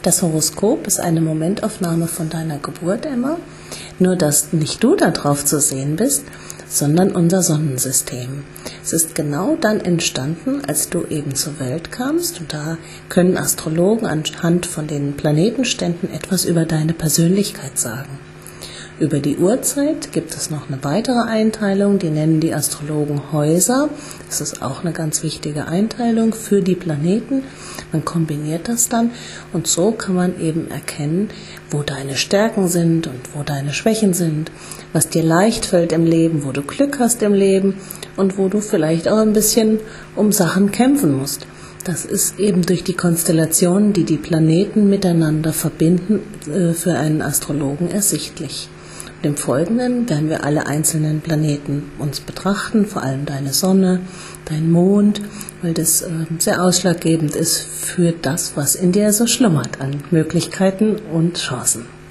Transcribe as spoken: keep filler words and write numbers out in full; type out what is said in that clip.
Das Horoskop ist eine Momentaufnahme von deiner Geburt, Emma, nur dass nicht du da drauf zu sehen bist, sondern unser Sonnensystem. Es ist genau dann entstanden, als du eben zur Welt kamst, und da können Astrologen anhand von den Planetenständen etwas über deine Persönlichkeit sagen. Über die Uhrzeit gibt es noch eine weitere Einteilung, die nennen die Astrologen Häuser. Das ist auch eine ganz wichtige Einteilung für die Planeten. Man kombiniert das dann und so kann man eben erkennen, wo deine Stärken sind und wo deine Schwächen sind, was dir leicht fällt im Leben, wo du Glück hast im Leben und wo du vielleicht auch ein bisschen um Sachen kämpfen musst. Das ist eben durch die Konstellationen, die die Planeten miteinander verbinden, für einen Astrologen ersichtlich. Im Folgenden werden wir alle einzelnen Planeten uns betrachten, vor allem deine Sonne, dein Mond, weil das äh, sehr ausschlaggebend ist für das, was in dir so schlummert an Möglichkeiten und Chancen.